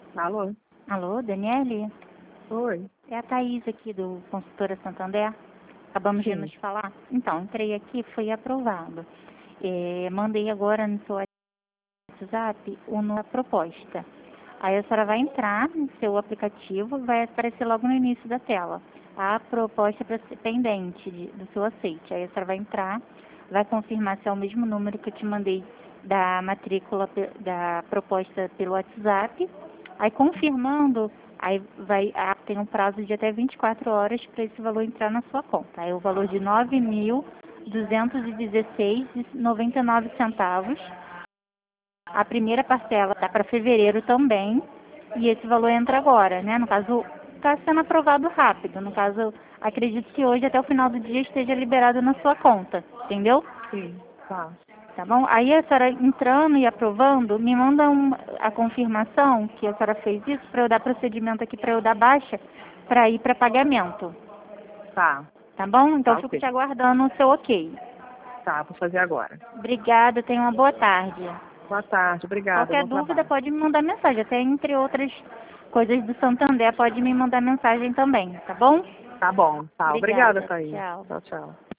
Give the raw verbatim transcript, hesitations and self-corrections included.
Alô? Alô, Daniele? Oi. É a Thaís aqui do Consultora Santander. Acabamos de Sim. nos falar. Então, entrei aqui, foi aprovado. É, mandei agora no seu WhatsApp uma proposta. Aí a senhora vai entrar no seu aplicativo, vai aparecer logo no início da tela a proposta para ser pendente de- do seu aceite. Aí a senhora vai entrar, vai confirmar se é o mesmo número que eu te mandei da matrícula pe- da proposta pelo WhatsApp. Aí confirmando, aí vai, ah, tem um prazo de até vinte e quatro horas para esse valor entrar na sua conta. Aí o valor de nove mil duzentos e dezesseis reais e noventa e nove centavos. A primeira parcela está para fevereiro também, e esse valor entra agora, né? No caso, está sendo aprovado rápido. No caso, acredito que hoje, até o final do dia, esteja liberado na sua conta, entendeu? Sim. Tá. Tá bom? Aí a senhora entrando e aprovando, me manda um, a confirmação que a senhora fez isso, para eu dar procedimento aqui, para eu dar baixa, para ir para pagamento. Tá. Tá bom? Então, Tá, eu fico ok. te aguardando o seu ok. Tá, vou fazer agora. Obrigada, tenha uma boa tarde. Boa tarde, obrigada, Qualquer bom dúvida trabalho. pode me mandar mensagem, até entre outras coisas do Santander pode me mandar mensagem também, tá bom? Tá bom, tá. Obrigada, Obrigada, Thaís. tchau. Tchau, tchau.